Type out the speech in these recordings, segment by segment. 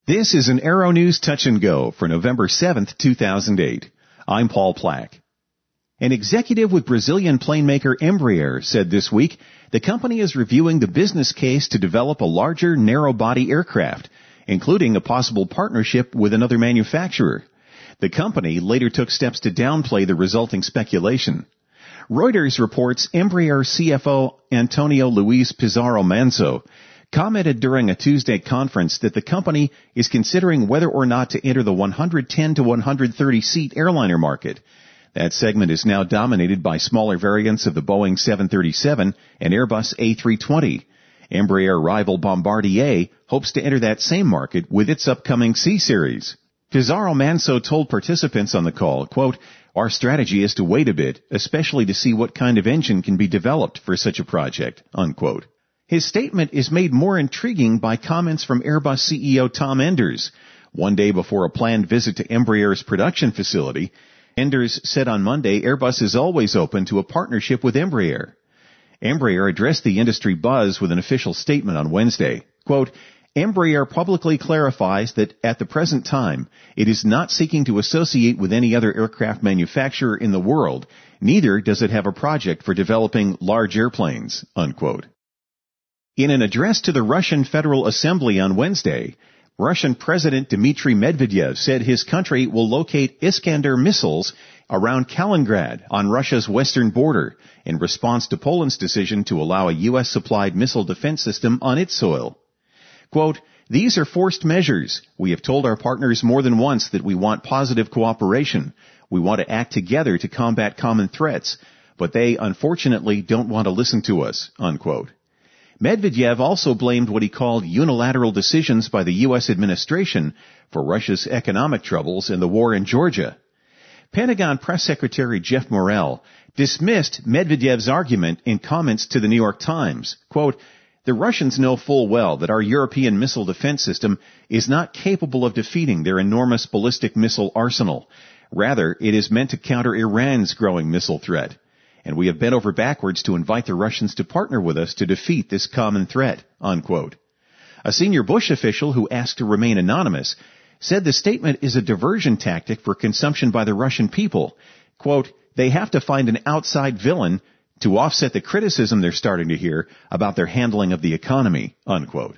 This is an Aero News Touch and Go for November 7th, 2008. I'm Paul Plack. An executive with Brazilian plane maker Embraer said this week the company is reviewing the business case to develop a larger narrow-body aircraft, including a possible partnership with another manufacturer. The company later took steps to downplay the resulting speculation. Reuters reports Embraer CFO Antonio Luis Pizarro Manso commented during a Tuesday conference that the company is considering whether or not to enter the 110 to 130 seat airliner market. That segment is now dominated by smaller variants of the Boeing 737 and Airbus A320. Embraer rival Bombardier hopes to enter that same market with its upcoming C-Series. Pizarro Manso told participants on the call, quote, "Our strategy is to wait a bit, especially to see what kind of engine can be developed for such a project," unquote. His statement is made more intriguing by comments from Airbus CEO Tom Enders. One day before a planned visit to Embraer's production facility, Enders said on Monday Airbus is always open to a partnership with Embraer. Embraer addressed the industry buzz with an official statement on Wednesday. Quote, "Embraer publicly clarifies that at the present time, it is not seeking to associate with any other aircraft manufacturer in the world, neither does it have a project for developing large airplanes," unquote. In an address to the Russian Federal Assembly on Wednesday, Russian President Dmitry Medvedev said his country will locate Iskander missiles around Kaliningrad on Russia's western border in response to Poland's decision to allow a U.S.-supplied missile defense system on its soil. Quote, "These are forced measures. We have told our partners more than once that we want positive cooperation. We want to act together to combat common threats, but they unfortunately don't want to listen to us," unquote. Medvedev also blamed what he called unilateral decisions by the U.S. administration for Russia's economic troubles and the war in Georgia. Pentagon Press Secretary Jeff Morrell dismissed Medvedev's argument in comments to the New York Times. Quote, "The Russians know full well that our European missile defense system is not capable of defeating their enormous ballistic missile arsenal. Rather, it is meant to counter Iran's growing missile threat. And we have bent over backwards to invite the Russians to partner with us to defeat this common threat," unquote. A senior Bush official who asked to remain anonymous said the statement is a diversion tactic for consumption by the Russian people. Quote, "They have to find an outside villain to offset the criticism they're starting to hear about their handling of the economy," unquote.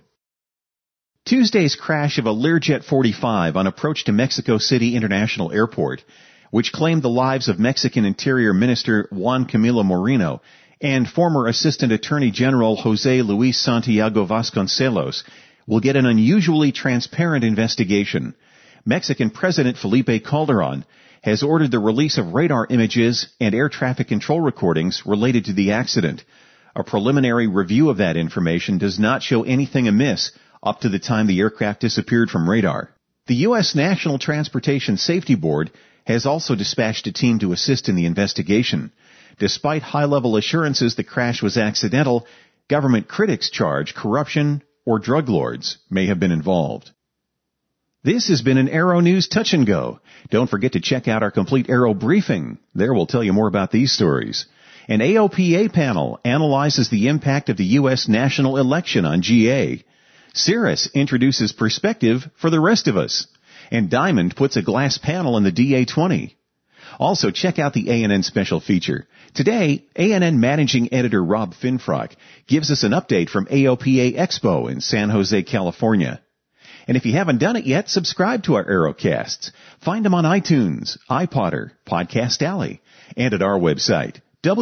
Tuesday's crash of a Learjet 45 on approach to Mexico City International Airport, which claimed the lives of Mexican Interior Minister Juan Camilo Moreno and former Assistant Attorney General Jose Luis Santiago Vasconcelos, will get an unusually transparent investigation. Mexican President Felipe Calderon has ordered the release of radar images and air traffic control recordings related to the accident. A preliminary review of that information does not show anything amiss up to the time the aircraft disappeared from radar. The U.S. National Transportation Safety Board has also dispatched a team to assist in the investigation. Despite high-level assurances the crash was accidental, government critics charge corruption or drug lords may have been involved. This has been an Aero News Touch and Go. Don't forget to check out our complete Aero briefing. There we'll tell you more about these stories. An AOPA panel analyzes the impact of the U.S. national election on GA. Cirrus introduces perspective for the rest of us. And Diamond puts a glass panel in the DA-20. Also, check out the ANN special feature. Today, ANN Managing Editor Rob Finfrock gives us an update from AOPA Expo in San Jose, California. And if you haven't done it yet, subscribe to our Aerocasts. Find them on iTunes, iPodder, Podcast Alley, and at our website,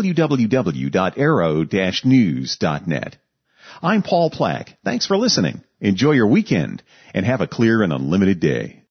www.aero-news.net. I'm Paul Plack. Thanks for listening. Enjoy your weekend, and have a clear and unlimited day.